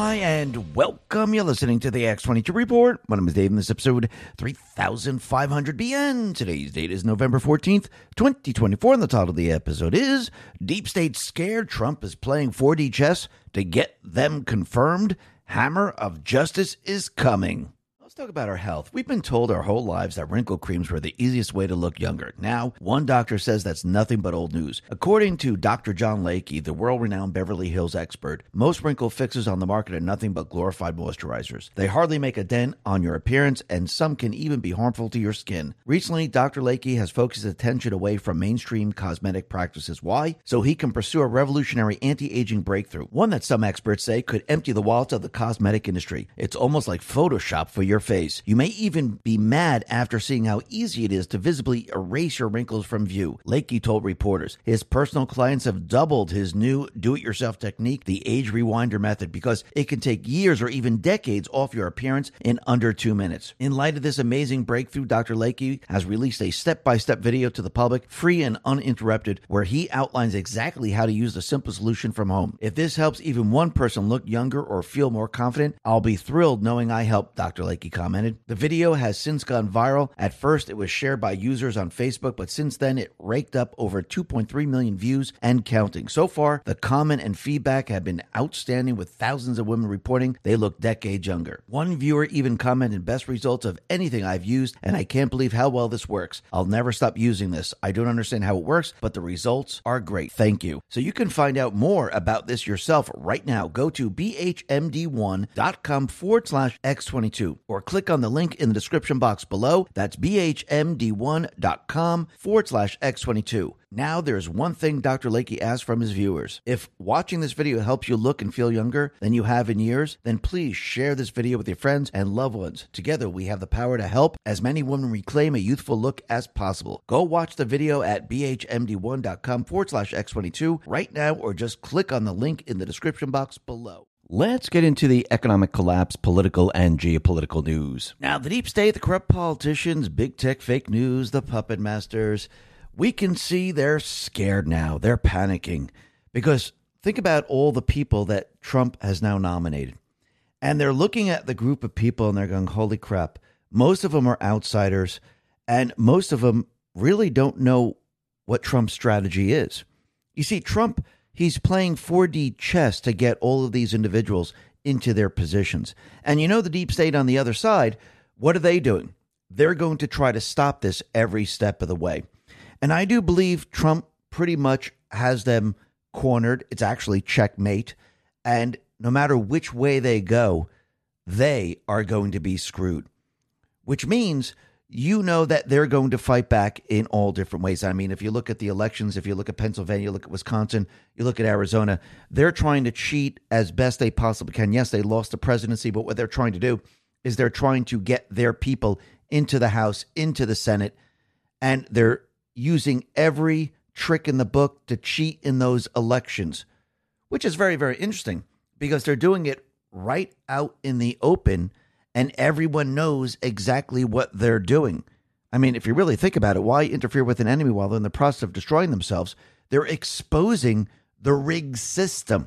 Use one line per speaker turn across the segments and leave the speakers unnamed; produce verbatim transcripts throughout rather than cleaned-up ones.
Hi, and welcome. You're listening to the X twenty-two Report. My name is Dave, and this episode three thousand five hundred B N. Today's date is November fourteenth, twenty twenty-four, and the title of the episode is Deep State Scared Trump is Playing four D Chess to Get Them Confirmed. Hammer of Justice is Coming. Let's talk about our health. We've been told our whole lives that wrinkle creams were the easiest way to look younger. Now, one doctor says that's nothing but old news. According to Doctor John Lakey, the world-renowned Beverly Hills expert, most wrinkle fixes on the market are nothing but glorified moisturizers. They hardly make a dent on your appearance, and some can even be harmful to your skin. Recently, Doctor Lakey has focused attention away from mainstream cosmetic practices. Why? So he can pursue a revolutionary anti-aging breakthrough, one that some experts say could empty the wallets of the cosmetic industry. It's almost like Photoshop for your face. You may even be mad after seeing how easy it is to visibly erase your wrinkles from view. Lakey told reporters his personal clients have doubled his new do-it-yourself technique, the Age Rewinder method, because it can take years or even decades off your appearance in under two minutes. In light of this amazing breakthrough, Doctor Lakey has released a step-by-step video to the public, free and uninterrupted, where he outlines exactly how to use the simple solution from home. If this helps even one person look younger or feel more confident, I'll be thrilled knowing I helped, Doctor Lakey commented. The video has since gone viral. At first, it was shared by users on Facebook, but since then, it raked up over two point three million views and counting. So far, the comment and feedback have been outstanding, with thousands of women reporting they look decades younger. One viewer even commented, "Best results of anything I've used, and I can't believe how well this works. I'll never stop using this. I don't understand how it works, but the results are great. Thank you." So you can find out more about this yourself right now. Go to bhmd1.com forward slash x22 or click on the link in the description box below. That's bhmd1.com forward slash x22. Now there's one thing Doctor Lakey asks from his viewers. If watching this video helps you look and feel younger than you have in years, then please share this video with your friends and loved ones. Together we have the power to help as many women reclaim a youthful look as possible. Go watch the video at bhmd1.com forward slash x22 right now, or just click on the link in the description box below. Let's get into the economic collapse, political and geopolitical news. Now, the deep state, the corrupt politicians, big tech, fake news, the puppet masters, we can see they're scared now. They're panicking because think about all the people that Trump has now nominated. And they're looking at the group of people and they're going, holy crap, most of them are outsiders and most of them really don't know what Trump's strategy is. You see, Trump, he's playing four D chess to get all of these individuals into their positions. And you know, the deep state on the other side, what are they doing? They're going to try to stop this every step of the way. And I do believe Trump pretty much has them cornered. It's actually checkmate. And no matter which way they go, they are going to be screwed, which means you know that they're going to fight back in all different ways. I mean, if you look at the elections, if you look at Pennsylvania, you look at Wisconsin, you look at Arizona, they're trying to cheat as best they possibly can. Yes, they lost the presidency, but what they're trying to do is they're trying to get their people into the House, into the Senate, and they're using every trick in the book to cheat in those elections, which is very, very interesting because they're doing it right out in the open. And everyone knows exactly what they're doing. I mean, if you really think about it, why interfere with an enemy while they're in the process of destroying themselves? They're exposing the rigged system.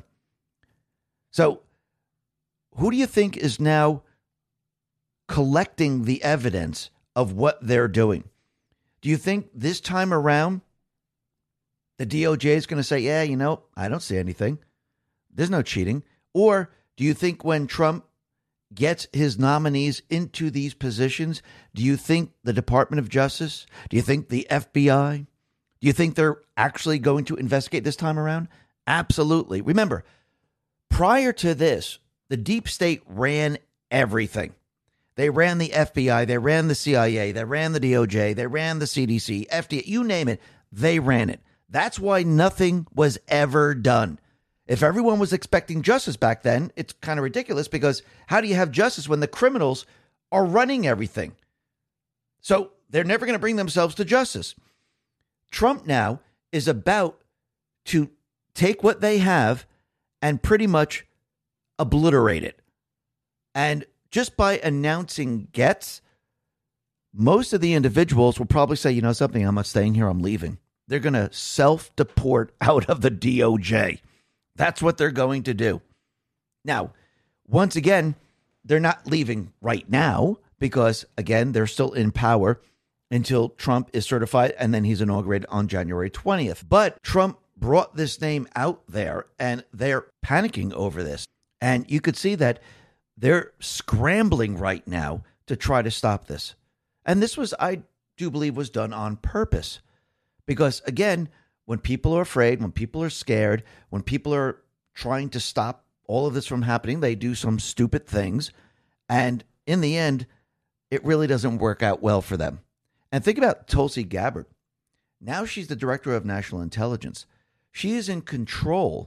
So who do you think is now collecting the evidence of what they're doing? Do you think this time around the D O J is going to say, yeah, you know, I don't see anything. There's no cheating. Or do you think when Trump gets his nominees into these positions, do you think the Department of Justice, do you think the F B I, do you think they're actually going to investigate this time around? Absolutely. Remember, prior to this, the deep state ran everything. They ran the F B I, they ran the C I A, they ran the D O J, they ran the C D C, F D A, you name it, they ran it. That's why nothing was ever done. If everyone was expecting justice back then, it's kind of ridiculous because how do you have justice when the criminals are running everything? So they're never going to bring themselves to justice. Trump now is about to take what they have and pretty much obliterate it. And just by announcing gets, most of the individuals will probably say, you know something, I'm not staying here, I'm leaving. They're going to self-deport out of the D O J. That's what they're going to do. Now, once again, they're not leaving right now because, again, they're still in power until Trump is certified and then he's inaugurated on January twentieth. But Trump brought this name out there and they're panicking over this. And you could see that they're scrambling right now to try to stop this. And this was, I do believe, was done on purpose. Because, again, when people are afraid, when people are scared, when people are trying to stop all of this from happening, they do some stupid things. And in the end, it really doesn't work out well for them. And think about Tulsi Gabbard. Now she's the director of national intelligence. She is in control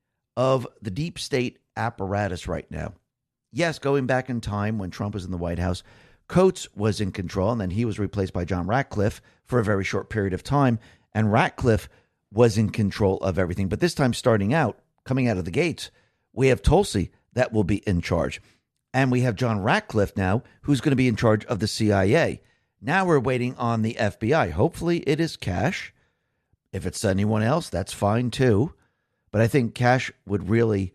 of the deep state apparatus right now. Yes, going back in time when Trump was in the White House, Coates was in control, and then he was replaced by John Ratcliffe for a very short period of time. And Ratcliffe was in control of everything. But this time, starting out, coming out of the gates, we have Tulsi that will be in charge. And we have John Ratcliffe now, who's going to be in charge of the C I A. Now we're waiting on the F B I. Hopefully it is Kash. If it's anyone else, that's fine too. But I think Kash would really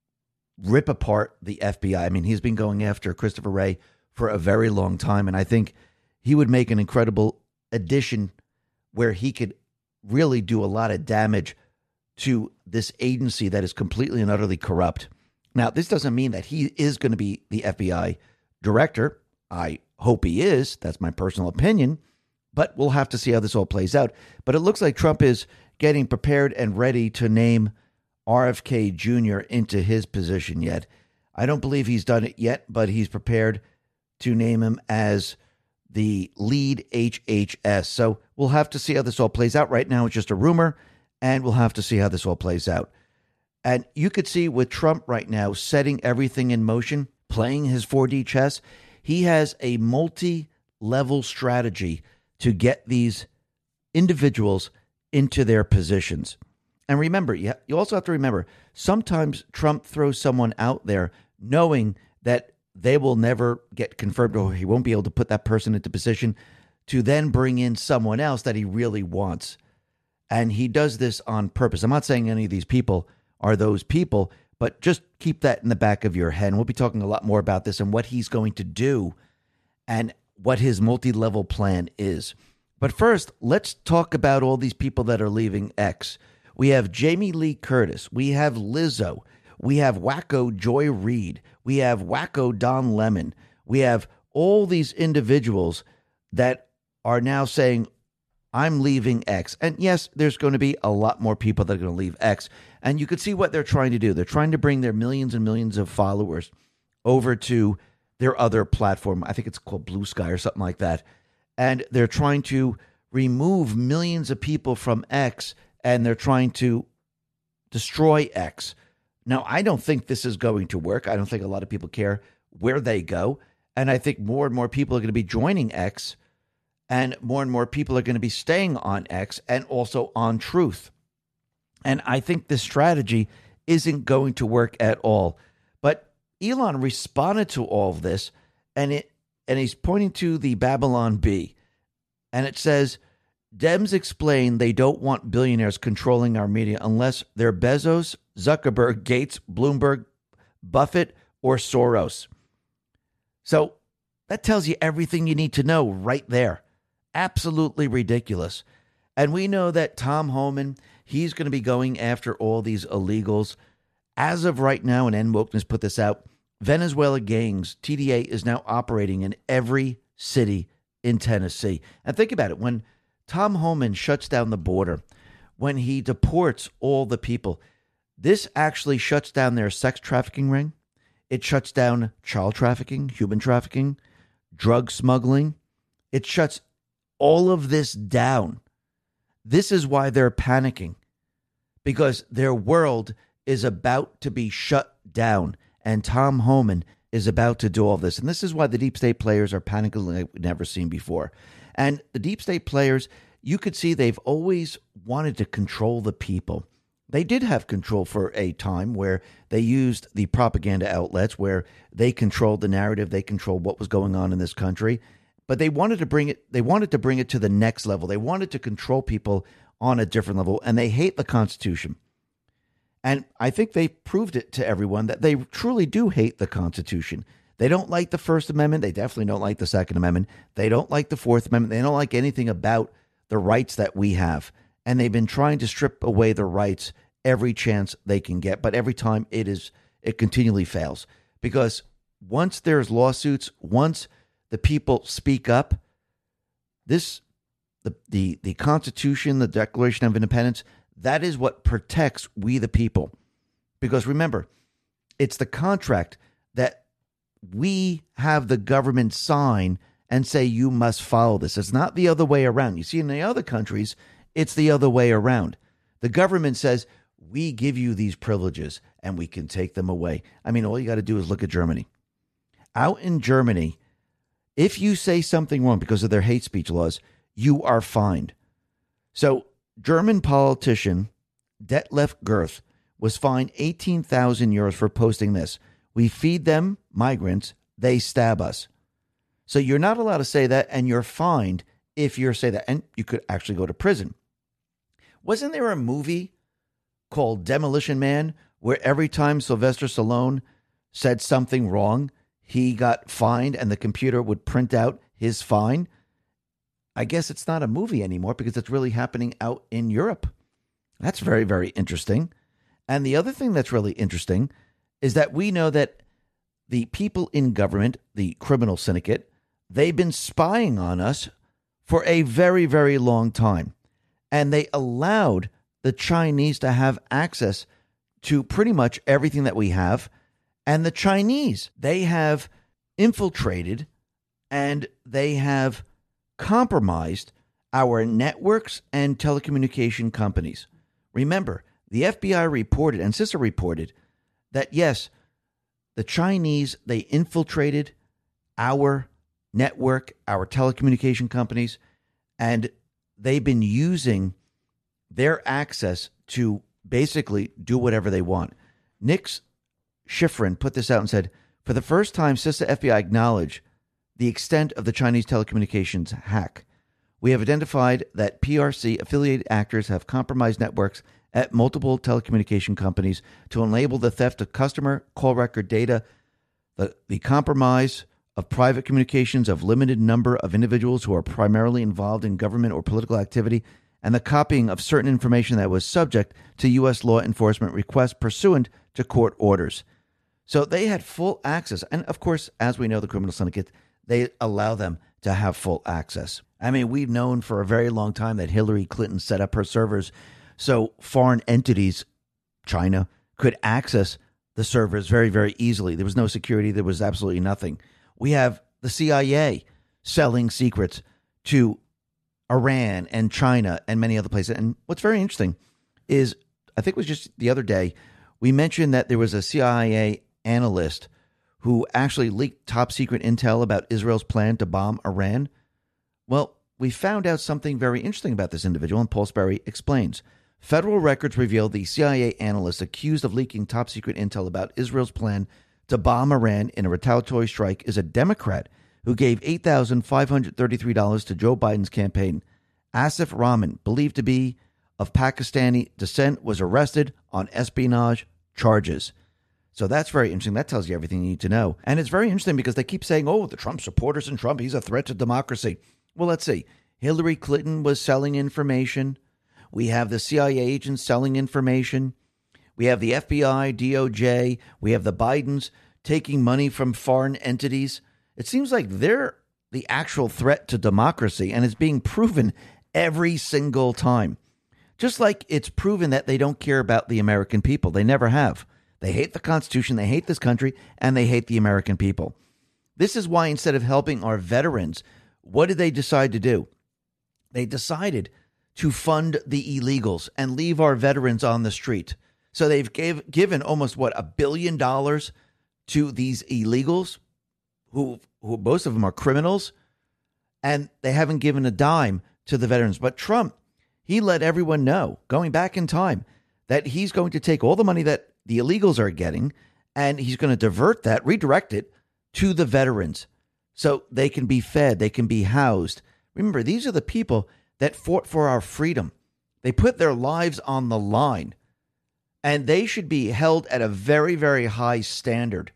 rip apart the F B I. I mean, he's been going after Christopher Wray for a very long time. And I think he would make an incredible addition where he could really do a lot of damage to this agency that is completely and utterly corrupt. Now, this doesn't mean that he is going to be the F B I director. I hope he is. That's my personal opinion. But we'll have to see how this all plays out. But it looks like Trump is getting prepared and ready to name R F K Junior into his position yet. I don't believe he's done it yet, but he's prepared to name him as the lead H H S. So we'll have to see how this all plays out. Right now, it's just a rumor, and we'll have to see how this all plays out. And you could see with Trump right now setting everything in motion, playing his four D chess, he has a multi-level strategy to get these individuals into their positions. And remember, you also have to remember, sometimes Trump throws someone out there knowing that they will never get confirmed or he won't be able to put that person into position to then bring in someone else that he really wants. And he does this on purpose. I'm not saying any of these people are those people, but just keep that in the back of your head. And we'll be talking a lot more about this and what he's going to do and what his multi-level plan is. But first, let's talk about all these people that are leaving X. We have Jamie Lee Curtis. We have Lizzo. We have wacko Joy Reid. We have wacko Don Lemon. We have all these individuals that are now saying, I'm leaving X. And yes, there's going to be a lot more people that are going to leave X. And you can see what they're trying to do. They're trying to bring their millions and millions of followers over to their other platform. I think it's called Blue Sky or something like that. And they're trying to remove millions of people from X, and they're trying to destroy X. Now, I don't think this is going to work. I don't think a lot of people care where they go. And I think more and more people are going to be joining X, and more and more people are going to be staying on X and also on Truth. And I think this strategy isn't going to work at all. But Elon responded to all of this, and it and he's pointing to the Babylon Bee. And it says, Dems explain they don't want billionaires controlling our media unless they're Bezos, Zuckerberg, Gates, Bloomberg, Buffett, or Soros. So that tells you everything you need to know right there. Absolutely ridiculous. And we know that Tom Homan, he's going to be going after all these illegals. As of right now, and N Wokeness put this out, Venezuela gangs, T D A, is now operating in every city in Tennessee. And think about it. When Tom Homan shuts down the border, when he deports all the people, this actually shuts down their sex trafficking ring. It shuts down child trafficking, human trafficking, drug smuggling. It shuts all of this down. This is why they're panicking, because their world is about to be shut down, and Tom Homan is about to do all this. And this is why the deep state players are panicking like we've never seen before. And the deep state players, you could see they've always wanted to control the people. They did have control for a time where they used the propaganda outlets, where they controlled the narrative, they controlled what was going on in this country. But they wanted to bring it, they wanted to bring it to the next level. They wanted to control people on a different level, and they hate the Constitution. And I think they proved it to everyone that they truly do hate the Constitution. They don't like the First Amendment. They definitely don't like the Second Amendment. They don't like the Fourth Amendment. They don't like anything about the rights that we have. And they've been trying to strip away the rights every chance they can get. But every time it is, it continually fails. Because once there's lawsuits, once the people speak up, this, the, the, the Constitution, the Declaration of Independence, that is what protects we the people. Because remember, it's the contract that we have the government sign and say you must follow this. It's not the other way around. You see, in the other countries, it's the other way around. The government says, we give you these privileges and we can take them away. I mean, all you got to do is look at Germany. Out in Germany, if you say something wrong because of their hate speech laws, you are fined. So German politician Detlef Gerth was fined eighteen thousand euros for posting this. We feed them migrants, they stab us. So you're not allowed to say that, and you're fined if you say that. And you could actually go to prison. Wasn't there a movie called Demolition Man where every time Sylvester Stallone said something wrong, he got fined and the computer would print out his fine? I guess it's not a movie anymore because it's really happening out in Europe. That's very, very interesting. And the other thing that's really interesting is that we know that the people in government, the criminal syndicate, they've been spying on us for a very, very long time. And they allowed the Chinese to have access to pretty much everything that we have. And the Chinese, they have infiltrated and they have compromised our networks and telecommunication companies. Remember, the F B I reported, and CISA reported, that yes, the Chinese, they infiltrated our network, our telecommunication companies, and they've been using their access to basically do whatever they want. Nick Schifrin put this out and said, for the first time, CISA F B I acknowledged the extent of the Chinese telecommunications hack. We have identified that P R C-affiliated actors have compromised networks at multiple telecommunication companies to enable the theft of customer call record data, the, the compromise of private communications of limited number of individuals who are primarily involved in government or political activity, and the copying of certain information that was subject to U S law enforcement requests pursuant to court orders. So they had full access. And of course, as we know, the criminal syndicate, they allow them to have full access. I mean, we've known for a very long time that Hillary Clinton set up her servers so foreign entities, China, could access the servers very, very easily. There was no security. There was absolutely nothing. We have the C I A selling secrets to Iran and China and many other places. And what's very interesting is, I think it was just the other day, we mentioned that there was a C I A analyst who actually leaked top secret intel about Israel's plan to bomb Iran. Well, we found out something very interesting about this individual, and Paul Sperry explains. Federal records reveal the C I A analyst accused of leaking top secret intel about Israel's plan to bomb Iran in a retaliatory strike is a Democrat who gave eight thousand five hundred thirty-three dollars to Joe Biden's campaign. Asif Rahman, believed to be of Pakistani descent, was arrested on espionage charges. So that's very interesting. That tells you everything you need to know. And it's very interesting because they keep saying, oh, the Trump supporters and Trump, he's a threat to democracy. Well, let's see. Hillary Clinton was selling information. We have the C I A agents selling information. We have the F B I, D O J. We have the Bidens taking money from foreign entities. It seems like they're the actual threat to democracy, and it's being proven every single time. Just like it's proven that they don't care about the American people. They never have. They hate the Constitution, they hate this country, and they hate the American people. This is why instead of helping our veterans, what did they decide to do? They decided to fund the illegals and leave our veterans on the street. So they've gave, given almost, what, a billion dollars to these illegals, who, who most of them are criminals, and they haven't given a dime to the veterans. But Trump, he let everyone know, going back in time, that he's going to take all the money that the illegals are getting, and he's going to divert that, redirect it to the veterans so they can be fed, they can be housed. Remember, these are the people that fought for our freedom. They put their lives on the line. And they should be held at a very, very high standard.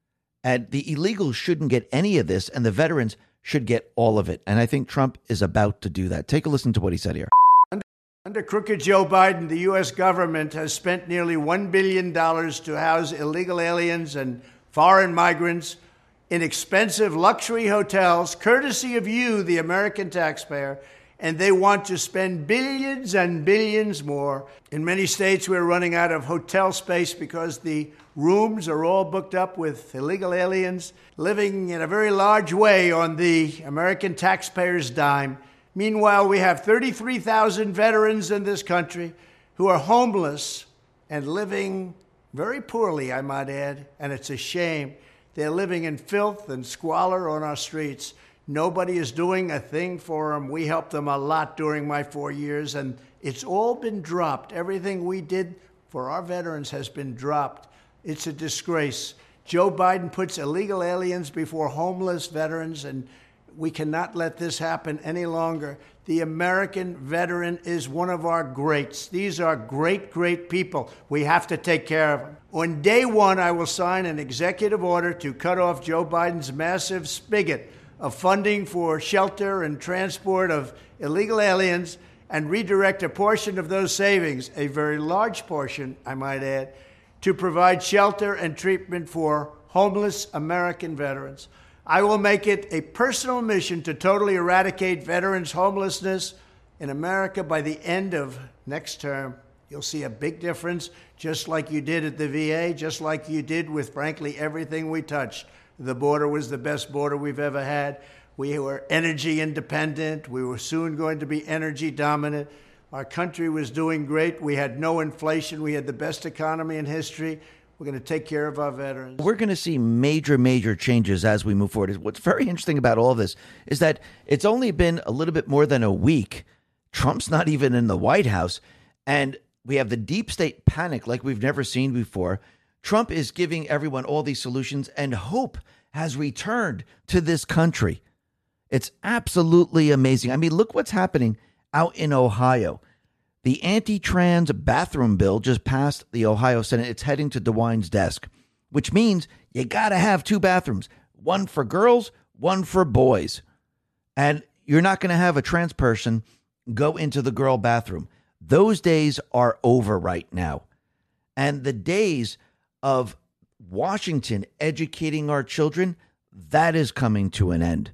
And the illegals shouldn't get any of this, and the veterans should get all of it. And I think Trump is about to do that. Take a listen to what he said here.
Under, under crooked Joe Biden, the U S government has spent nearly one billion dollars to house illegal aliens and foreign migrants in expensive luxury hotels, courtesy of you, the American taxpayer, and they want to spend billions and billions more. In many states, we're running out of hotel space because the rooms are all booked up with illegal aliens living in a very large way on the American taxpayer's dime. Meanwhile, we have thirty-three thousand veterans in this country who are homeless and living very poorly, I might add, and it's a shame. They're living in filth and squalor on our streets. Nobody is doing a thing for them. We helped them a lot during my four years, and it's all been dropped. Everything we did for our veterans has been dropped. It's a disgrace. Joe Biden puts illegal aliens before homeless veterans, and we cannot let this happen any longer. The American veteran is one of our greats. These are great, great people. We have to take care of them. On day one, I will sign an executive order to cut off Joe Biden's massive spigot of funding for shelter and transport of illegal aliens and redirect a portion of those savings, a very large portion, I might add, to provide shelter and treatment for homeless American veterans. I will make it a personal mission to totally eradicate veterans' homelessness in America by the end of next term. You'll see a big difference, just like you did at the V A, just like you did with, frankly, everything we touched. The border was the best border we've ever had. We were energy independent. We were soon going to be energy dominant. Our country was doing great. We had no inflation. We had the best economy in history. We're going to take care of our veterans.
We're going to see major, major changes as we move forward. What's very interesting about all this is that it's only been a little bit more than a week. Trump's not even in the White House. And we have the deep state panic like we've never seen before. Trump is giving everyone all these solutions, and hope has returned to this country. It's absolutely amazing. I mean, look what's happening out in Ohio. The anti-trans bathroom bill just passed the Ohio Senate. It's heading to DeWine's desk, which means you got to have two bathrooms, one for girls, one for boys. And you're not going to have a trans person go into the girl bathroom. Those days are over right now. And the days of Washington educating our children, that is coming to an end.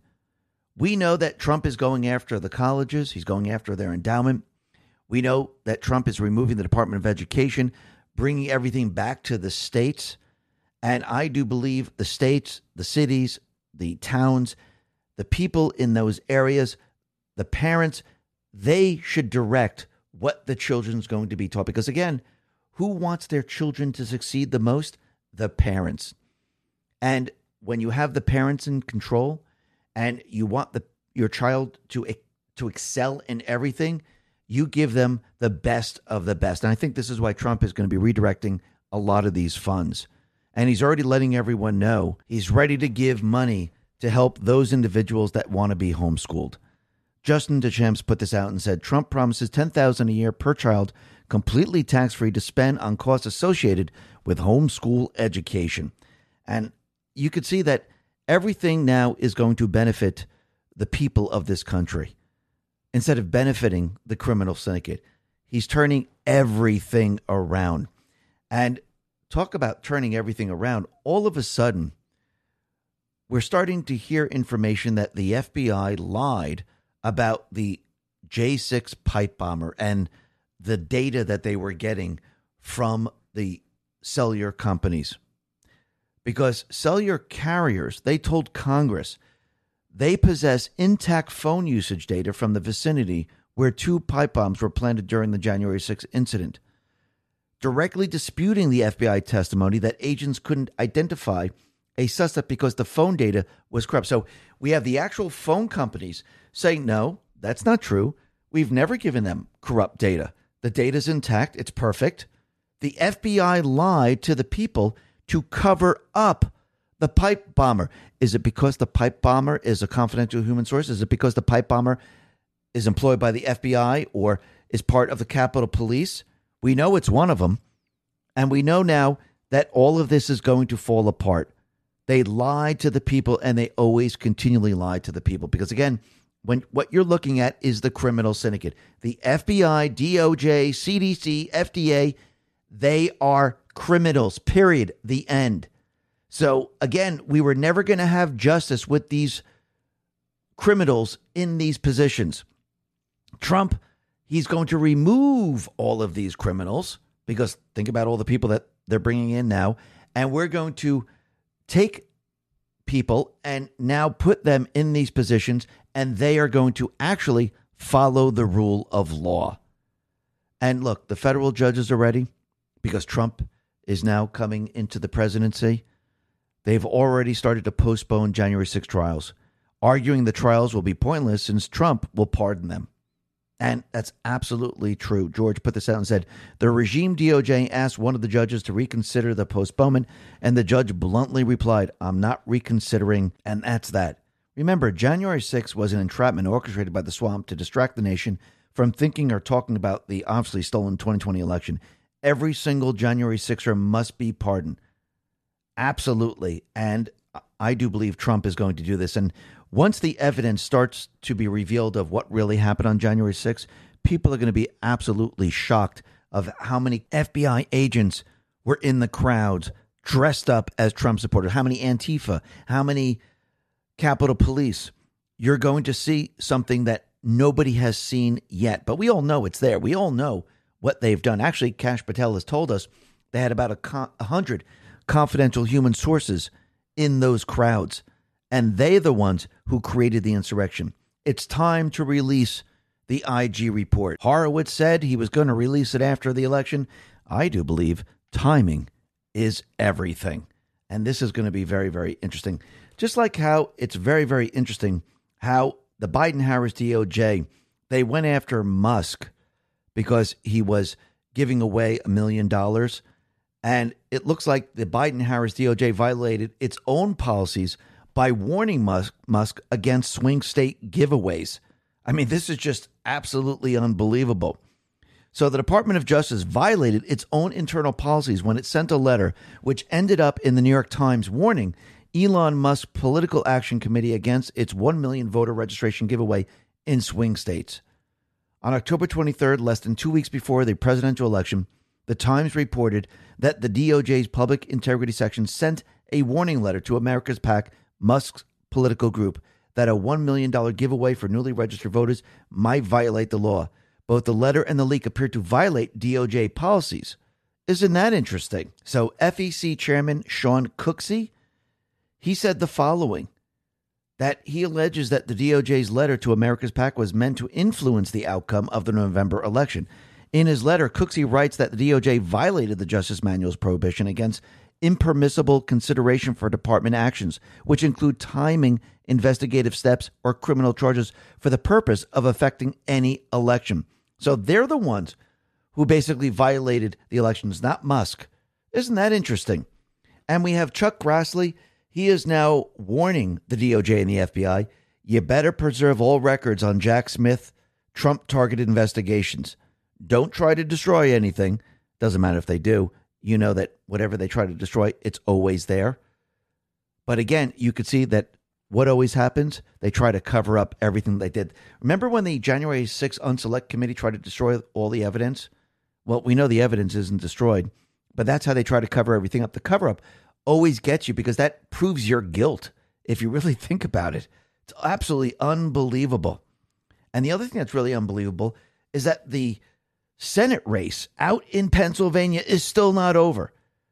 We know that Trump is going after the colleges. He's going after their endowment. We know that Trump is removing the Department of Education, bringing everything back to the states. And I do believe the states, the cities, the towns, the people in those areas, the parents, they should direct what the children's going to be taught. Because again, who wants their children to succeed the most? The parents. And when you have the parents in control and you want the your child to, to excel in everything, you give them the best of the best. And I think this is why Trump is going to be redirecting a lot of these funds. And he's already letting everyone know he's ready to give money to help those individuals that want to be homeschooled. Justin Deschamps put this out and said, Trump promises ten thousand dollars a year per child, completely tax-free, to spend on costs associated with homeschool education. And you could see that everything now is going to benefit the people of this country instead of benefiting the criminal syndicate. He's turning everything around. And talk about turning everything around. All of a sudden, we're starting to hear information that the F B I lied about the J six pipe bomber and the data that they were getting from the cellular companies. Because cellular carriers, they told Congress, they possess intact phone usage data from the vicinity where two pipe bombs were planted during the January sixth incident, directly disputing the F B I testimony that agents couldn't identify a suspect because the phone data was corrupt. So we have the actual phone companies saying, no, that's not true. We've never given them corrupt data. The data's intact. It's perfect. The F B I lied to the people to cover up the pipe bomber. Is it because the pipe bomber is a confidential human source? Is it because the pipe bomber is employed by the F B I or is part of the Capitol Police? We know it's one of them. And we know now that all of this is going to fall apart. They lied to the people, and they always continually lie to the people. Because again, when what you're looking at is the criminal syndicate, the F B I, D O J, C D C, F D A, they are criminals, period, the end. So again, we were never going to have justice with these criminals in these positions. Trump, he's going to remove all of these criminals, because think about all the people that they're bringing in now, and we're going to take people and now put them in these positions, and they are going to actually follow the rule of law. And look, the federal judges are ready because Trump is now coming into the presidency. They've already started to postpone January sixth trials, arguing the trials will be pointless since Trump will pardon them. And that's absolutely true. George put this out and said, the regime D O J asked one of the judges to reconsider the postponement, and the judge bluntly replied, I'm not reconsidering, and that's that. Remember, January sixth was an entrapment orchestrated by the swamp to distract the nation from thinking or talking about the obviously stolen twenty twenty election. Every single January sixer must be pardoned. Absolutely. And I do believe Trump is going to do this. And once the evidence starts to be revealed of what really happened on January sixth, people are going to be absolutely shocked of how many F B I agents were in the crowds dressed up as Trump supporters, how many Antifa, how many Capitol Police. You're going to see something that nobody has seen yet. But we all know it's there. We all know what they've done. Actually, Kash Patel has told us they had about a, con- a hundred confidential human sources in those crowds. And they're the ones who created the insurrection. It's time to release the I G report. Horowitz said he was going to release it after the election. I do believe timing is everything. And this is going to be very, very interesting. Just like how it's very, very interesting how the Biden-Harris D O J, they went after Musk because he was giving away a million dollars. And it looks like the Biden-Harris D O J violated its own policies by warning Musk, Musk against swing state giveaways. I mean, this is just absolutely unbelievable. So the Department of Justice violated its own internal policies when it sent a letter which ended up in the New York Times warning Elon Musk's Political Action Committee against its one million voter registration giveaway in swing states. On October twenty-third, less than two weeks before the presidential election, the Times reported that the D O J's Public Integrity Section sent a warning letter to America's PAC, Musk's political group, that a one million dollars giveaway for newly registered voters might violate the law. Both the letter and the leak appear to violate D O J policies. Isn't that interesting? So F E C Chairman Sean Cooksey, he said the following, that he alleges that the D O J's letter to America's PAC was meant to influence the outcome of the November election. In his letter, Cooksey writes that the D O J violated the Justice Manual's prohibition against impermissible consideration for department actions, which include timing investigative steps or criminal charges for the purpose of affecting any election. So they're the ones who basically violated the elections, not Musk. Isn't that interesting? And we have Chuck Grassley. He is now warning the D O J and the F B I, you better preserve all records on Jack Smith Trump-targeted investigations. Don't try to destroy anything. Doesn't matter if they do. You know that whatever they try to destroy, it's always there. But again, you could see that what always happens, they try to cover up everything they did. Remember when the January sixth Unselect Committee tried to destroy all the evidence? Well, we know the evidence isn't destroyed, but that's how they try to cover everything up. The cover-up always gets you because that proves your guilt, if you really think about it. It's absolutely unbelievable. And the other thing that's really unbelievable is that the Senate race out in Pennsylvania is still not over.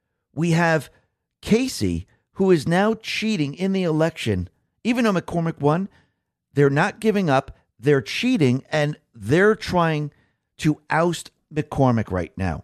We have Casey, who is now cheating in the election. Even though McCormick won, they're not giving up. They're cheating, and they're trying to oust McCormick right now.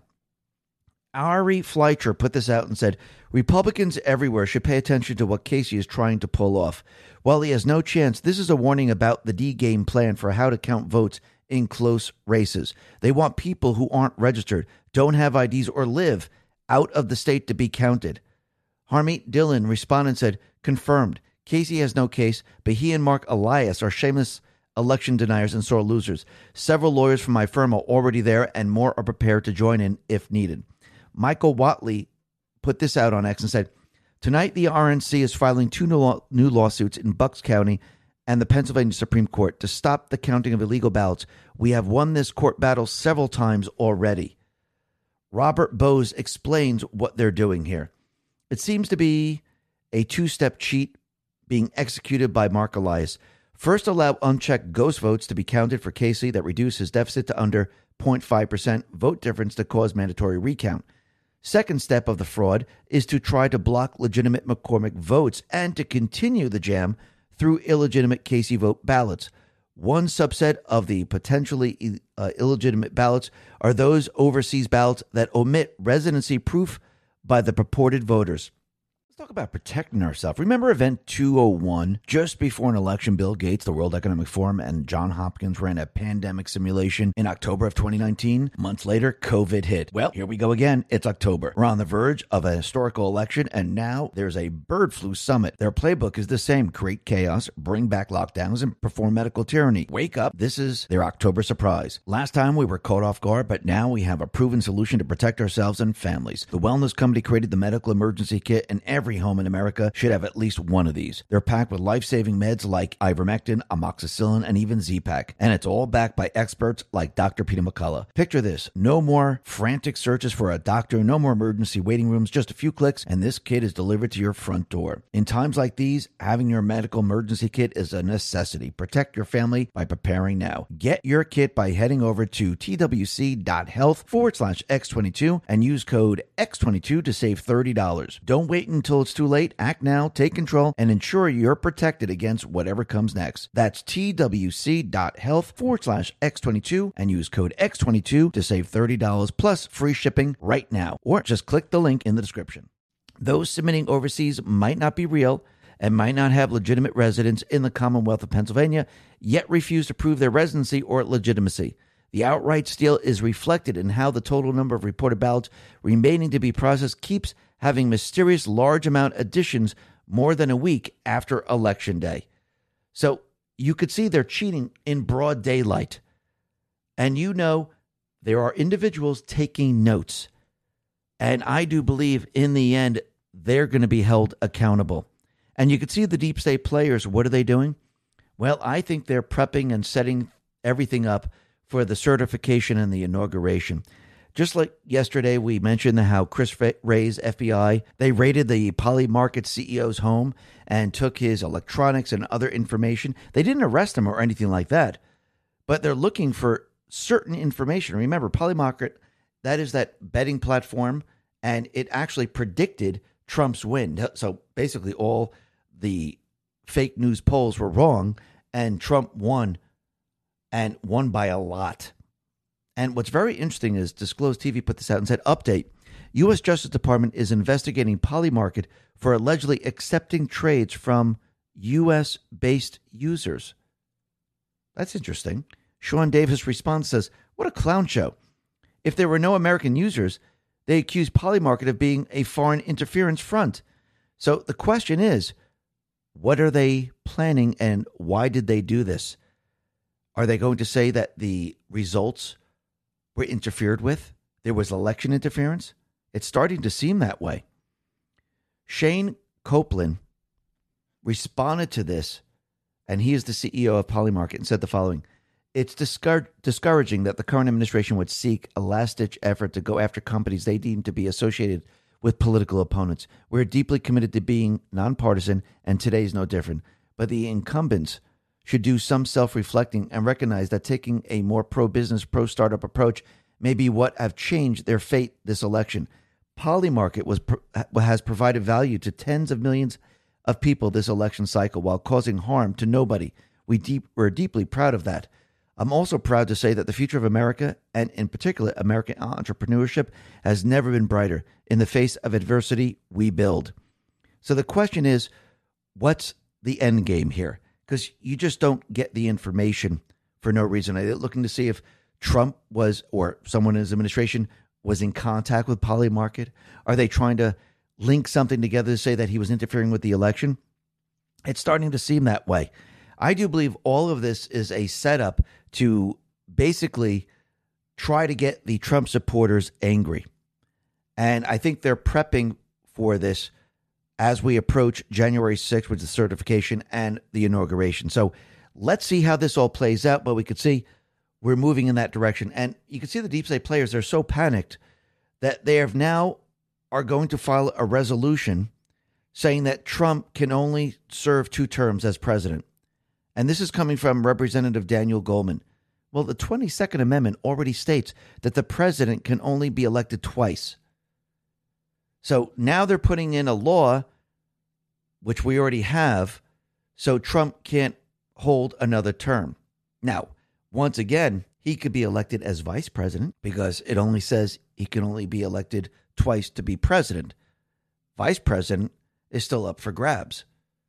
Ari Fleischer put this out and said, Republicans everywhere should pay attention to what Casey is trying to pull off. While he has no chance, this is a warning about the D-game plan for how to count votes in close races. They want people who aren't registered, don't have I Ds, or live out of the state to be counted. Harmeet Dillon responded and said, confirmed, Casey has no case, but he and Mark Elias are shameless election deniers and sore losers. Several lawyers from my firm are already there, and more are prepared to join in if needed. Michael Watley put this out on X and said, tonight the R N C is filing two new, law- new lawsuits in Bucks County and the Pennsylvania Supreme Court to stop the counting of illegal ballots. We have won this court battle several times already. Robert Bose explains what they're doing here. It seems to be a two-step cheat being executed by Mark Elias. First, allow unchecked ghost votes to be counted for Casey that reduce his deficit to under zero point five percent vote difference to cause mandatory recount. Second step of the fraud is to try to block legitimate McCormick votes and to continue the jam through illegitimate Casey vote ballots. One subset of the potentially uh, illegitimate ballots are those overseas ballots that omit residency proof by the purported voters. Let's talk about protecting ourselves. Remember Event two oh one? Just before an election, Bill Gates, the World Economic Forum, and Johns Hopkins ran a pandemic simulation in October of twenty nineteen. Months later, COVID hit. Well, here we go again. It's October. We're on the verge of a historical election, and now there's a bird flu summit. Their playbook is the same. Create chaos, bring back lockdowns, and perform medical tyranny. Wake up. This is their October surprise. Last time we were caught off guard, but now we have a proven solution to protect ourselves and families. The Wellness Company created the medical emergency kit, and every home in America should have at least one of these. They're packed with life-saving meds like ivermectin, amoxicillin, and even Z-Pak. And it's all backed by experts like Doctor Peter McCullough. Picture this. No more frantic searches for a doctor, no more emergency waiting rooms, just a few clicks, and this kit is delivered to your front door. In times like these, having your medical emergency kit is a necessity. Protect your family by preparing now. Get your kit by heading over to twc.health forward slash X22 and use code X twenty-two to save thirty dollars. Don't wait until it's too late. Act now, take control, and ensure you're protected against whatever comes next. That's twc.health forward slash X22 and use code X twenty-two to save thirty dollars plus free shipping right now. Or just click the link in the description. Those submitting overseas might not be real and might not have legitimate residence in the Commonwealth of Pennsylvania, yet refuse to prove their residency or legitimacy. The outright steal is reflected in how the total number of reported ballots remaining to be processed keeps having mysterious large amount additions more than a week after Election Day. So you could see they're cheating in broad daylight. And you know there are individuals taking notes. And I do believe in the end they're going to be held accountable. And you could see the deep state players. What are they doing? Well, I think they're prepping and setting everything up for the certification and the inauguration. Just like yesterday, we mentioned how Chris Wray's F B I, they raided the Polymarket C E O's home and took his electronics and other information. They didn't arrest him or anything like that, but they're looking for certain information. Remember, Polymarket, that is that betting platform, and it actually predicted Trump's win. So basically all the fake news polls were wrong, and Trump won, and won by a lot. And what's very interesting is Disclosed T V put this out and said, update, U S Justice Department is investigating Polymarket for allegedly accepting trades from U S-based users. That's interesting. Sean Davis' response says, what a clown show. If there were no American users, they accused Polymarket of being a foreign interference front. So the question is, what are they planning and why did they do this? Are they going to say that the results were interfered with? There was election interference? It's starting to seem that way. Shane Copeland responded to this, and he is the C E O of Polymarket, and said the following: it's discour- discouraging that the current administration would seek a last-ditch effort to go after companies they deem to be associated with political opponents. We're deeply committed to being nonpartisan, and today is no different. But the incumbents should do some self-reflecting and recognize that taking a more pro-business, pro-startup approach may be what have changed their fate this election. Polymarket was has provided value to tens of millions of people this election cycle while causing harm to nobody. We deep, we're deeply proud of that. I'm also proud to say that the future of America, and in particular American entrepreneurship, has never been brighter. In the face of adversity, we build. So the question is, what's the end game here? Because you just don't get the information for no reason. I'm looking to see if Trump was, or someone in his administration was in contact with Polymarket. Are they trying to link something together to say that he was interfering with the election? It's starting to seem that way. I do believe all of this is a setup to basically try to get the Trump supporters angry. And I think they're prepping for this as we approach January sixth with the certification and the inauguration. So let's see how this all plays out. But we could see we're moving in that direction. And you can see the deep state players, they're so panicked that they have now are going to file a resolution saying that Trump can only serve two terms as president. And this is coming from Representative Daniel Goldman. Well, the twenty-second Amendment already states that the president can only be elected twice. So now they're putting in a law, which we already have, so Trump can't hold another term. Now, once again, he could be elected as vice president because it only says he can only be elected twice to be president. Vice president is still up for grabs.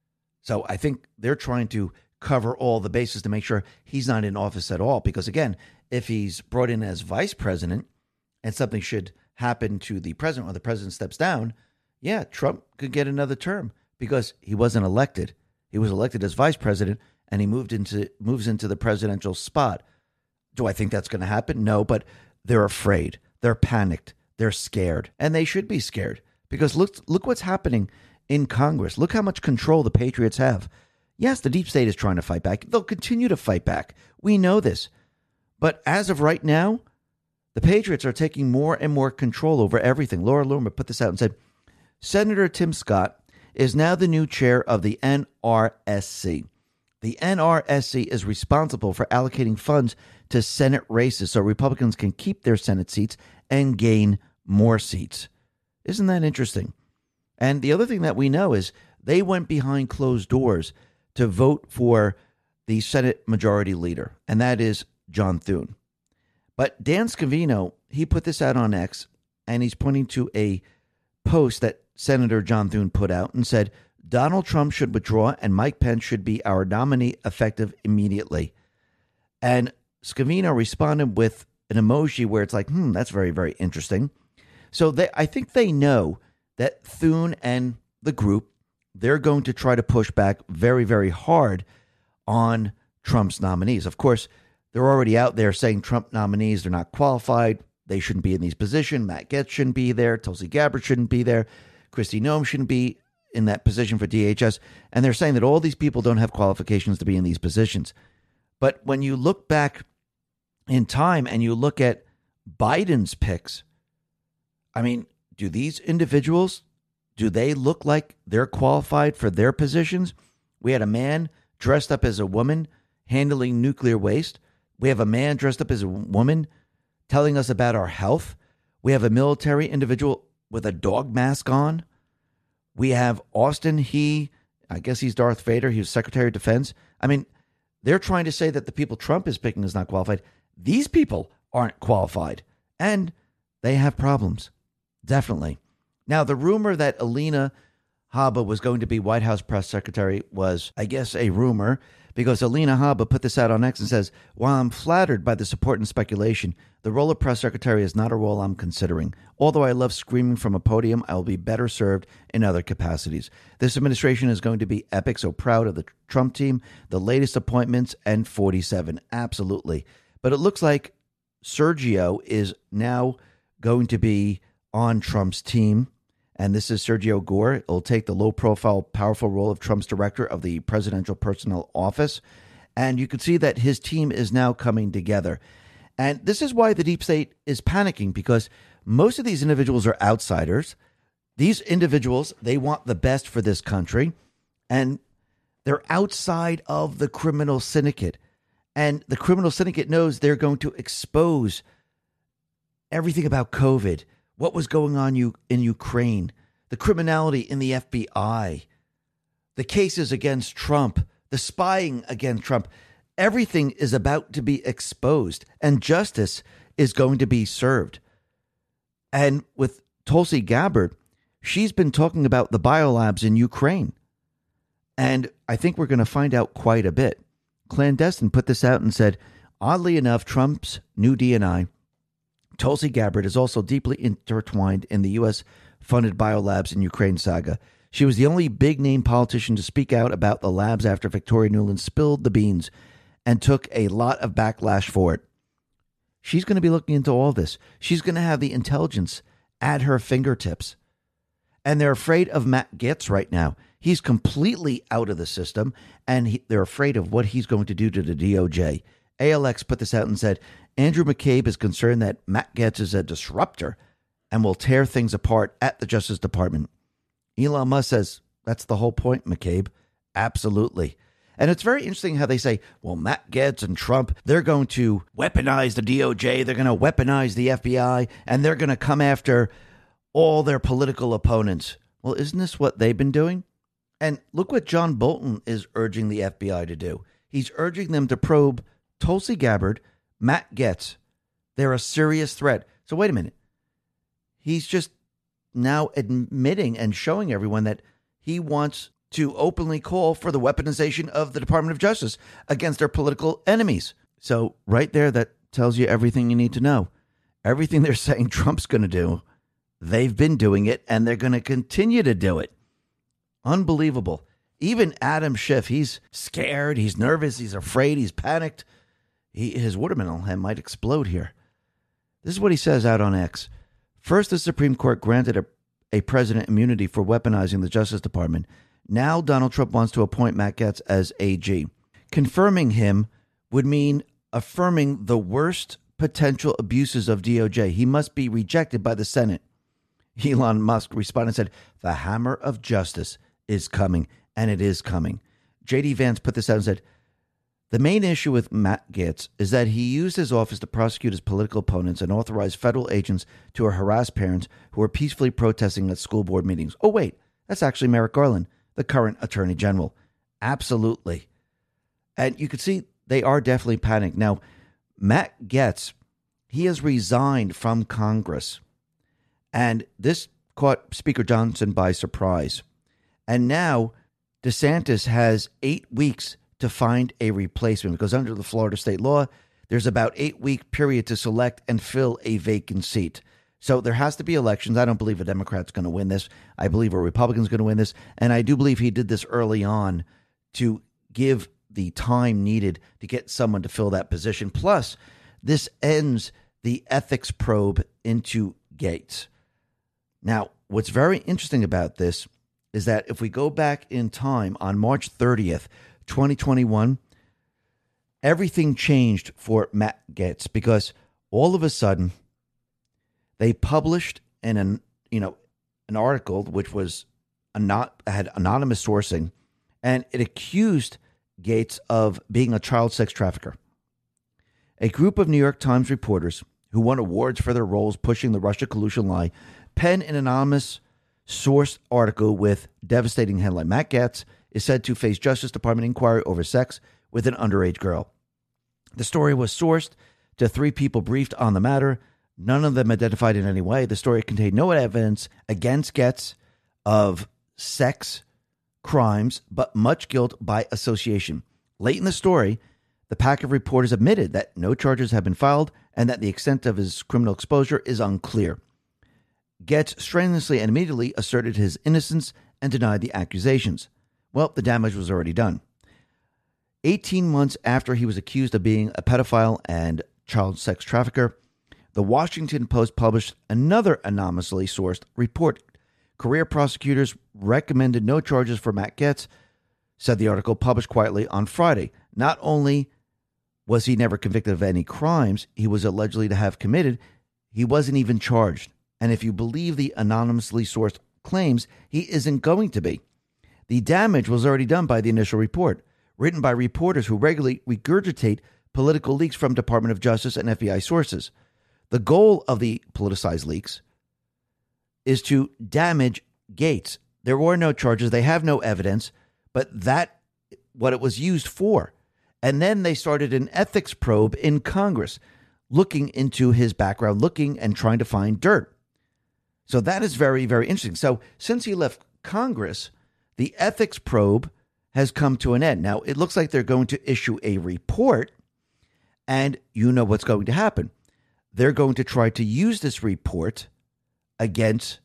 So I think they're trying to cover all the bases to make sure he's not in office at all. Because again, if he's brought in as vice president and something should happen to the president or the president steps down, yeah, Trump could get another term because he wasn't elected. He was elected as vice president and he moved into moves into the presidential spot. Do I think that's going to happen? No, but they're afraid. They're panicked. They're scared. And they should be scared because look, look what's happening in Congress. Look how much control the Patriots have. Yes, the deep state is trying to fight back. They'll continue to fight back. We know this. But as of right now, the Patriots are taking more and more control over everything. Laura Loomer put this out and said, Senator Tim Scott is now the new chair of the N R S C. The N R S C is responsible for allocating funds to Senate races so Republicans can keep their Senate seats and gain more seats. Isn't that interesting? And the other thing that we know is they went behind closed doors to vote for the Senate Majority Leader, and that is John Thune. But Dan Scavino, he put this out on X, and he's pointing to a post that Senator John Thune put out and said, Donald Trump should withdraw and Mike Pence should be our nominee effective immediately. And Scavino responded with an emoji where it's like, hmm, that's very, very interesting. So they, I think they know that Thune and the group, they're going to try to push back very, very hard on Trump's nominees. Of course, they're already out there saying Trump nominees, they're not qualified. They shouldn't be in these positions. Matt Gaetz shouldn't be there. Tulsi Gabbard shouldn't be there. Kristi Noem shouldn't be in that position for D H S. And they're saying that all these people don't have qualifications to be in these positions. But when you look back in time and you look at Biden's picks, I mean, do these individuals, do they look like they're qualified for their positions? We had a man dressed up as a woman handling nuclear waste. We have a man dressed up as a woman telling us about our health. We have a military individual with a dog mask on. We have Austin. He, I guess he's Darth Vader. He was Secretary of Defense. I mean, they're trying to say that the people Trump is picking is not qualified. These people aren't qualified, and they have problems. Definitely. Now, the rumor that Alina Habba was going to be White House press secretary was, I guess, a rumor because Alina Habba put this out on X and says, while I'm flattered by the support and speculation, the role of press secretary is not a role I'm considering. Although I love screaming from a podium, I will be better served in other capacities. This administration is going to be epic, so proud of the Trump team, the latest appointments, and forty-seven. Absolutely. But it looks like Sergio is now going to be on Trump's team. And this is Sergio Gore. It'll take the low-profile, powerful role of Trump's director of the Presidential Personnel Office. And you can see that his team is now coming together. And this is why the deep state is panicking, because most of these individuals are outsiders. These individuals, they want the best for this country. And they're outside of the criminal syndicate. And the criminal syndicate knows they're going to expose everything about COVID, what was going on in Ukraine, the criminality in the F B I, the cases against Trump, the spying against Trump. Everything is about to be exposed, and justice is going to be served. And with Tulsi Gabbard, she's been talking about the biolabs in Ukraine. And I think we're going to find out quite a bit. Clandestine put this out and said, oddly enough, Trump's new D N I, Tulsi Gabbard, is also deeply intertwined in the U S-funded biolabs in Ukraine saga. She was the only big-name politician to speak out about the labs after Victoria Nuland spilled the beans and took a lot of backlash for it. She's going to be looking into all this. She's going to have the intelligence at her fingertips. And they're afraid of Matt Gaetz right now. He's completely out of the system, and he, they're afraid of what he's going to do to the D O J. A L X put this out and said, Andrew McCabe is concerned that Matt Gaetz is a disruptor and will tear things apart at the Justice Department. Elon Musk says, that's the whole point, McCabe. Absolutely. And it's very interesting how they say, well, Matt Gaetz and Trump, they're going to weaponize the D O J, they're going to weaponize the F B I, and they're going to come after all their political opponents. Well, isn't this what they've been doing? And look what John Bolton is urging the F B I to do. He's urging them to probe Tulsi Gabbard, Matt Gaetz. They're a serious threat. So wait a minute. He's just now admitting and showing everyone that he wants to openly call for the weaponization of the Department of Justice against their political enemies. So right there, that tells you everything you need to know. Everything they're saying Trump's going to do, they've been doing it, and they're going to continue to do it. Unbelievable. Even Adam Schiff, he's scared, he's nervous, he's afraid, he's panicked. He, his watermelon head might explode here. This is what he says out on X. First, the Supreme Court granted a, a president immunity for weaponizing the Justice Department. Now Donald Trump wants to appoint Matt Gaetz as A G. Confirming him would mean affirming the worst potential abuses of D O J. He must be rejected by the Senate. Elon Musk responded and said, the hammer of justice is coming, and it is coming. J D Vance put this out and said, the main issue with Matt Gaetz is that he used his office to prosecute his political opponents and authorize federal agents to harass parents who were peacefully protesting at school board meetings. Oh, wait, that's actually Merrick Garland, the current attorney general. Absolutely. And you can see they are definitely panicked. Now, Matt Gaetz, he has resigned from Congress. And this caught Speaker Johnson by surprise. And now DeSantis has eight weeks to find a replacement because under the Florida state law, there's about eight week period to select and fill a vacant seat. So there has to be elections. I don't believe a Democrat's going to win this. I believe a Republican's going to win this. And I do believe he did this early on to give the time needed to get someone to fill that position. Plus, this ends the ethics probe into Gaetz. Now, what's very interesting about this is that if we go back in time on March thirtieth, twenty twenty-one, everything changed for Matt Gaetz because all of a sudden they published in an you know an article which was a not had anonymous sourcing, and it accused Gaetz of being a child sex trafficker. A group of New York Times reporters who won awards for their roles pushing the Russia collusion lie penned an anonymous sourced article with devastating headline. Matt Gaetz is said to face Justice Department inquiry over sex with an underage girl. The story was sourced to three people briefed on the matter, none of them identified in any way. The story contained no evidence against Gaetz of sex crimes, but much guilt by association. Late in the story, the pack of reporters admitted that no charges have been filed and that the extent of his criminal exposure is unclear. Gaetz strenuously and immediately asserted his innocence and denied the accusations. Well, the damage was already done. eighteen months after he was accused of being a pedophile and child sex trafficker, the Washington Post published another anonymously sourced report. Career prosecutors recommended no charges for Matt Gaetz, said the article published quietly on Friday. Not only was he never convicted of any crimes he was allegedly to have committed, he wasn't even charged. And if you believe the anonymously sourced claims, he isn't going to be. The damage was already done by the initial report, written by reporters who regularly regurgitate political leaks from Department of Justice and F B I sources. The goal of the politicized leaks is to damage Gaetz. There were no charges. They have no evidence, but that's what it was used for. And then they started an ethics probe in Congress, looking into his background, looking and trying to find dirt. So that is very, very interesting. So since he left Congress, the ethics probe has come to an end. Now, it looks like they're going to issue a report, and you know what's going to happen. They're going to try to use this report against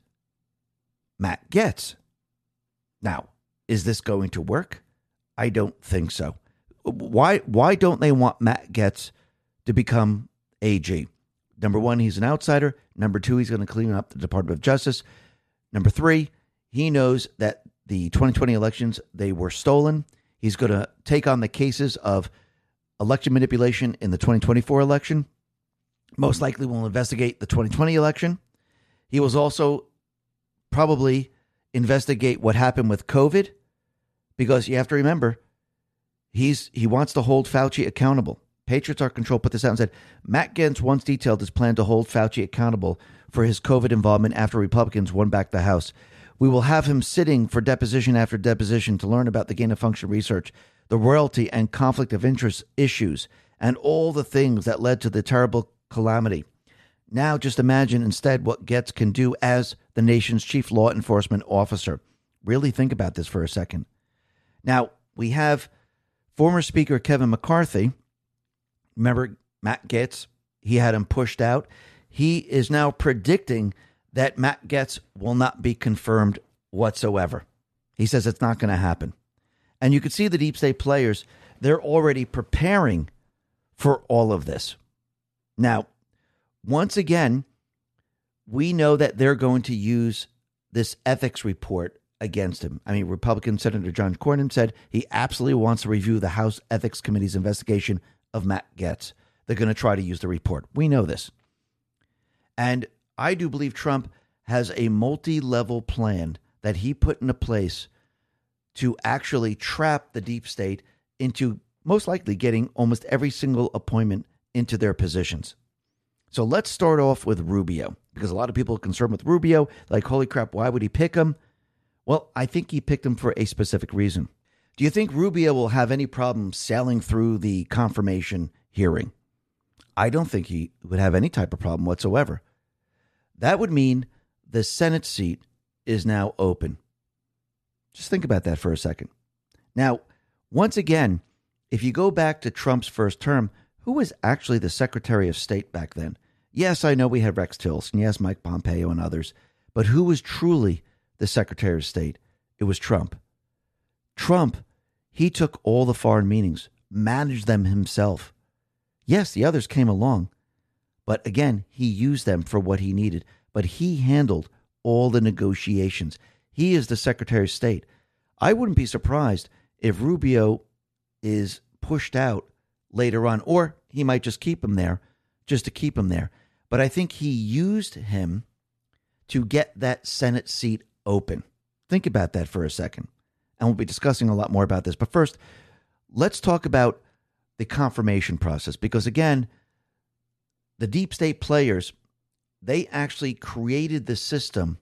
Matt Gaetz. Now, is this going to work? I don't think so. Why, why don't they want Matt Gaetz to become A G? Number one, he's an outsider. Number two, he's going to clean up the Department of Justice. Number three, he knows that the twenty twenty elections, they were stolen. He's going to take on the cases of election manipulation in the twenty twenty-four election. Most likely will investigate the twenty twenty election. He will also probably investigate what happened with COVID, because you have to remember, he's he wants to hold Fauci accountable. Patriots Are Control put this out and said, Matt Gaetz once detailed his plan to hold Fauci accountable for his COVID involvement after Republicans won back the House. We will have him sitting for deposition after deposition to learn about the gain-of-function research, the royalty and conflict of interest issues, and all the things that led to the terrible calamity. Now just imagine instead what Gaetz can do as the nation's chief law enforcement officer. Really think about this for a second. Now, we have former Speaker Kevin McCarthy. Remember Matt Gaetz? He had him pushed out. He is now predicting that Matt Gaetz will not be confirmed whatsoever. He says it's not going to happen. And you can see the deep state players, they're already preparing for all of this. Now, once again, we know that they're going to use this ethics report against him. I mean, Republican Senator John Cornyn said he absolutely wants to review the House Ethics Committee's investigation of Matt Gaetz. They're going to try to use the report. We know this. And I do believe Trump has a multi-level plan that he put into place to actually trap the deep state into most likely getting almost every single appointment into their positions. So let's start off with Rubio, because a lot of people are concerned with Rubio, like, holy crap, why would he pick him? Well, I think he picked him for a specific reason. Do you think Rubio will have any problem sailing through the confirmation hearing? I don't think he would have any type of problem whatsoever. That would mean the Senate seat is now open. Just think about that for a second. Now, once again, if you go back to Trump's first term, who was actually the Secretary of State back then? Yes, I know we had Rex Tillerson, yes, Mike Pompeo and others, but who was truly the Secretary of State? It was Trump. Trump, he took all the foreign meetings, managed them himself. Yes, the others came along, but again, he used them for what he needed, but he handled all the negotiations. He is the Secretary of State. I wouldn't be surprised if Rubio is pushed out later on, or he might just keep him there, just to keep him there. But I think he used him to get that Senate seat open. Think about that for a second. And we'll be discussing a lot more about this. But first, let's talk about the confirmation process, because again, the deep state players, they actually created the system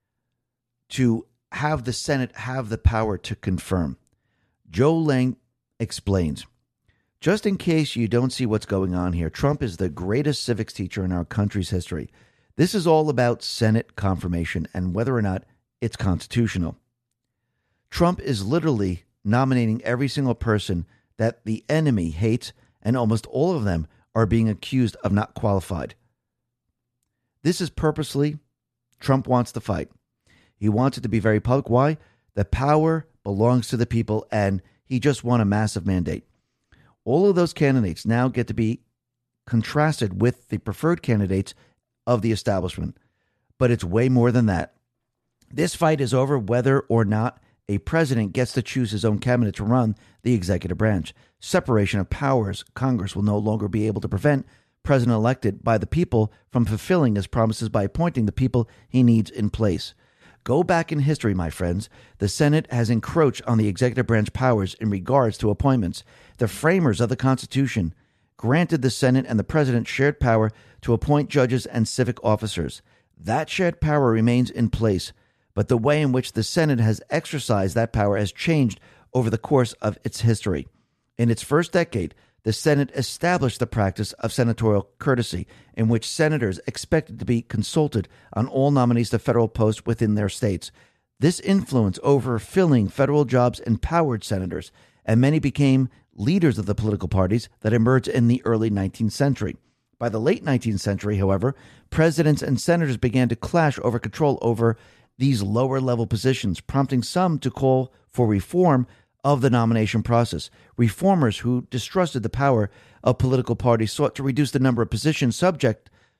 to have the Senate have the power to confirm. Joe Lang explains, just in case you don't see what's going on here, Trump is the greatest civics teacher in our country's history. This is all about Senate confirmation and whether or not it's constitutional. Trump is literally nominating every single person that the enemy hates, and almost all of them are being accused of not qualified. This is purposely, Trump wants the fight. He wants it to be very public. Why? The power belongs to the people, and he just won a massive mandate. All of those candidates now get to be contrasted with the preferred candidates of the establishment. But it's way more than that. This fight is over whether or not a president gets to choose his own cabinet to run the executive branch. Separation of powers. Congress will no longer be able to prevent president elected by the people from fulfilling his promises by appointing the people he needs in place. Go back in history, my friends. The Senate has encroached on the executive branch powers in regards to appointments. The framers of the Constitution granted the Senate and the president shared power to appoint judges and civic officers. That shared power remains in place, but the way in which the Senate has exercised that power has changed over the course of its history. In its first decade, the Senate established the practice of senatorial courtesy, in which senators expected to be consulted on all nominees to federal posts within their states. This influence over filling federal jobs empowered senators, and many became leaders of the political parties that emerged in the early nineteenth century. By the late nineteenth century, however, presidents and senators began to clash over control over these lower-level positions, prompting some to call for reform of the nomination process. Reformers who distrusted the power of political parties sought to reduce the number of positions subject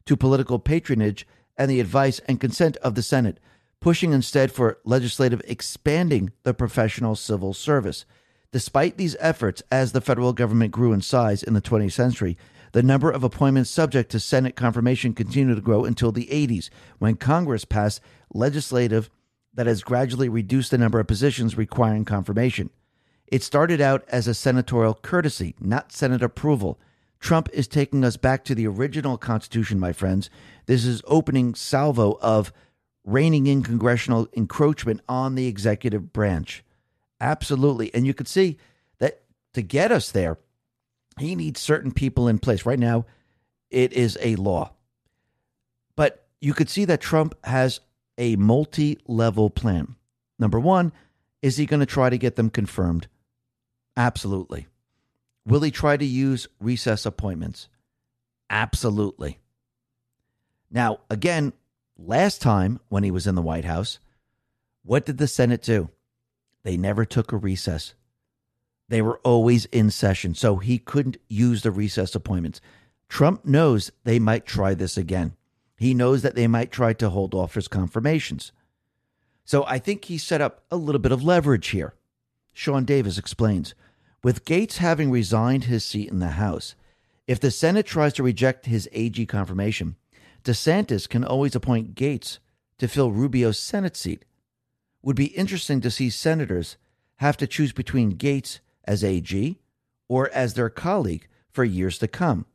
to political patronage and the advice and consent of the Senate, pushing instead for legislative expanding the professional civil service. Despite these efforts, as the federal government grew in size in the twentieth century, the number of appointments subject to Senate confirmation continued to grow until the eighties, when Congress passed legislative that has gradually reduced the number of positions requiring confirmation. It started out as a senatorial courtesy, not Senate approval. Trump is taking us back to the original Constitution, my friends. This is opening salvo of reining in congressional encroachment on the executive branch. Absolutely. And you could see that to get us there, he needs certain people in place. Right now, it is a law. But you could see that Trump has a multi-level plan. Number one, is he going to try to get them confirmed? Absolutely. Will he try to use recess appointments? Absolutely. Now, again, last time when he was in the White House, what did the Senate do? They never took a recess. They were always in session, so he couldn't use the recess appointments. Trump knows they might try this again. He knows that they might try to hold off his confirmations. So I think he set up a little bit of leverage here. Sean Davis explains, with Gaetz having resigned his seat in the House, if the Senate tries to reject his A G confirmation, DeSantis can always appoint Gaetz to fill Rubio's Senate seat. Would be interesting to see senators have to choose between Gaetz as A G or as their colleague for years to come.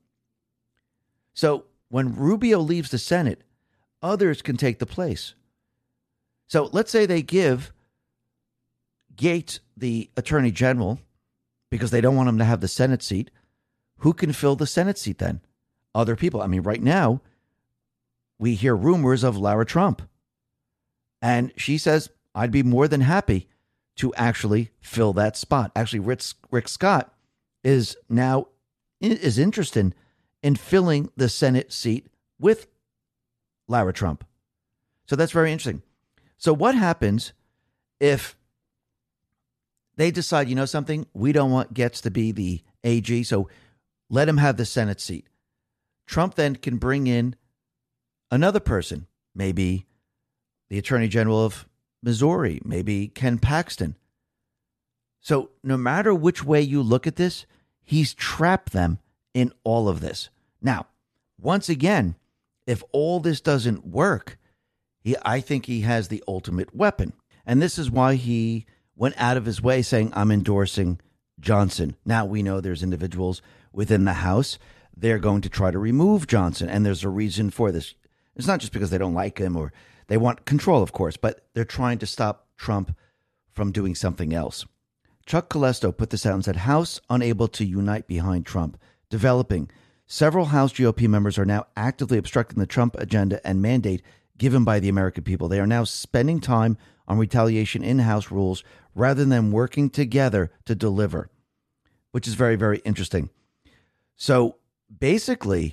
So when Rubio leaves the Senate, others can take the place. So let's say they give Gaetz the Attorney General because they don't want him to have the Senate seat. Who can fill the Senate seat then? Other people. I mean, right now, we hear rumors of Lara Trump. And she says, I'd be more than happy to actually fill that spot. Actually, Rick, Rick Scott is now is interested in filling the Senate seat with Lara Trump. So that's very interesting. So what happens if they decide, you know something, we don't want Gaetz to be the A G, so let him have the Senate seat. Trump then can bring in another person, maybe the Attorney General of Missouri, maybe Ken Paxton. So no matter which way you look at this, he's trapped them in all of this. Now, once again, if all this doesn't work, he, I think he has the ultimate weapon. And this is why he went out of his way saying, I'm endorsing Johnson. Now we know there's individuals within the House. They're going to try to remove Johnson. And there's a reason for this. It's not just because they don't like him or they want control, of course, but they're trying to stop Trump from doing something else. Chuck Colesto put this out and said, House unable to unite behind Trump. Developing. Several House G O P members are now actively obstructing the Trump agenda and mandate given by the American people. They are now spending time on retaliation in House rules rather than working together to deliver, which is very, very interesting. So basically,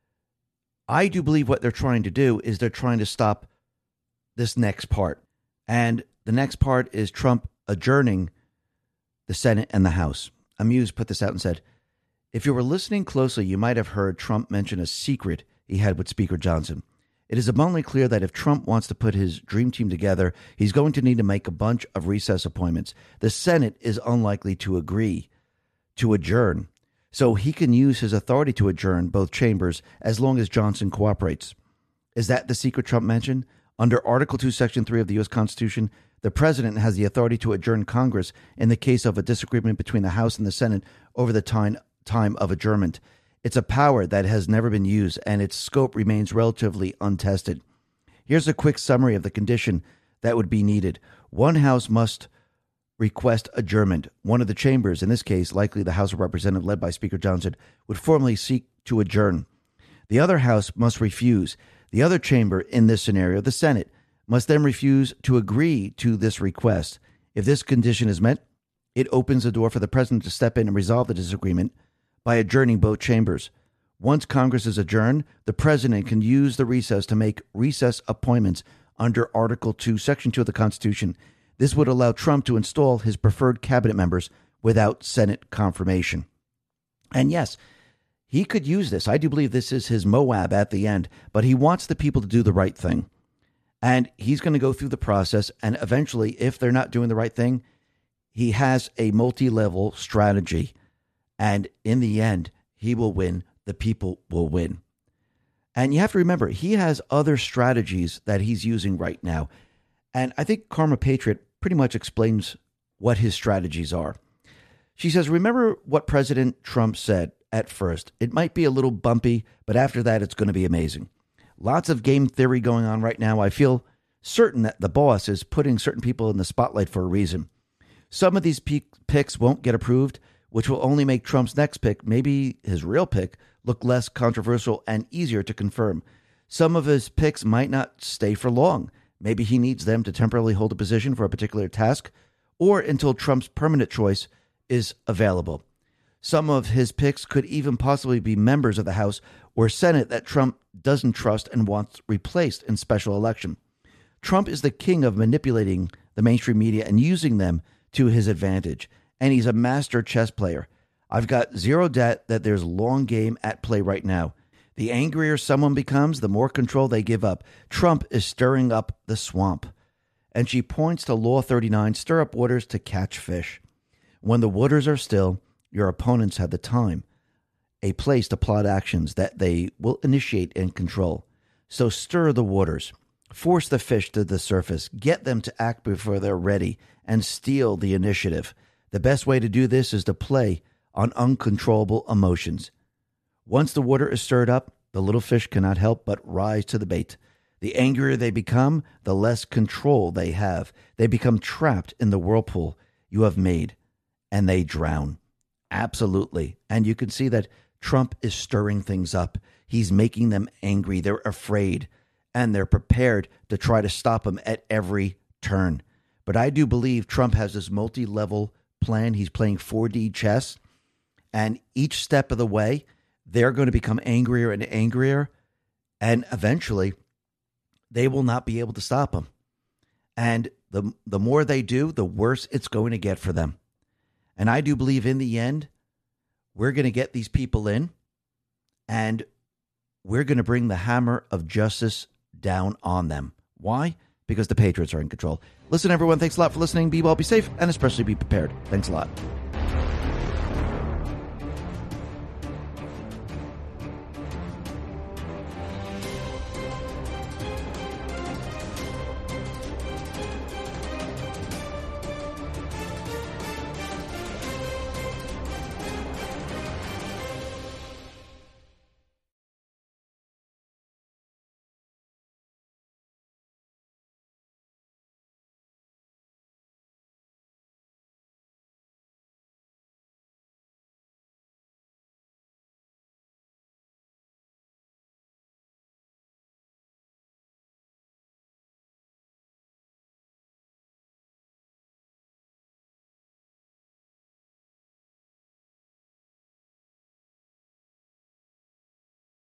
I do believe what they're trying to do is they're trying to stop this next part. And the next part is Trump adjourning the Senate and the House. Amuse put this out and said, if you were listening closely, you might have heard Trump mention a secret he had with Speaker Johnson. It is abundantly clear that if Trump wants to put his dream team together, he's going to need to make a bunch of recess appointments. The Senate is unlikely to agree to adjourn, so he can use his authority to adjourn both chambers as long as Johnson cooperates. Is that the secret Trump mentioned? Under Article two, Section three of the U S Constitution, the president has the authority to adjourn Congress in the case of a disagreement between the House and the Senate over the time, time of adjournment. It's a power that has never been used, and its scope remains relatively untested. Here's a quick summary of the condition that would be needed. One House must request adjournment. One of the chambers, in this case, likely the House of Representatives led by Speaker Johnson, would formally seek to adjourn. The other House must refuse. The other chamber, in this scenario, the Senate, must then refuse to agree to this request. If this condition is met, it opens the door for the president to step in and resolve the disagreement by adjourning both chambers. Once Congress is adjourned, the president can use the recess to make recess appointments under Article two, Section two of the Constitution. This would allow Trump to install his preferred cabinet members without Senate confirmation. And yes, he could use this. I do believe this is his Moab at the end, but he wants the people to do the right thing. And he's going to go through the process, and eventually, if they're not doing the right thing, he has a multi-level strategy. And in the end, he will win. The people will win. And you have to remember, he has other strategies that he's using right now. And I think Karma Patriot pretty much explains what his strategies are. She says, remember what President Trump said at first. It might be a little bumpy, but after that, it's going to be amazing. Lots of game theory going on right now. I feel certain that the boss is putting certain people in the spotlight for a reason. Some of these picks won't get approved, which will only make Trump's next pick, maybe his real pick, look less controversial and easier to confirm. Some of his picks might not stay for long. Maybe he needs them to temporarily hold a position for a particular task, or until Trump's permanent choice is available. Some of his picks could even possibly be members of the House or Senate that Trump doesn't trust and wants replaced in special election. Trump is the king of manipulating the mainstream media and using them to his advantage, and he's a master chess player. I've got zero doubt that there's long game at play right now. The angrier someone becomes, the more control they give up. Trump is stirring up the swamp. And she points to Law thirty-nine, stir up waters to catch fish. When the waters are still, your opponents have the time, a place to plot actions that they will initiate and control. So stir the waters, force the fish to the surface, get them to act before they're ready, and steal the initiative. The best way to do this is to play on uncontrollable emotions. Once the water is stirred up, the little fish cannot help but rise to the bait. The angrier they become, the less control they have. They become trapped in the whirlpool you have made, and they drown. Absolutely. And you can see that Trump is stirring things up. He's making them angry. They're afraid, and they're prepared to try to stop him at every turn. But I do believe Trump has this multi-level plan. He's playing four D chess, and each step of the way, they're going to become angrier and angrier, and eventually they will not be able to stop him. And the the more they do, the worse it's going to get for them. And I do believe in the end, we're going to get these people in, and we're going to bring the hammer of justice down on them. Why? Because the Patriots are in control. Listen, everyone, thanks a lot for listening. Be well, be safe, and especially be prepared. Thanks a lot.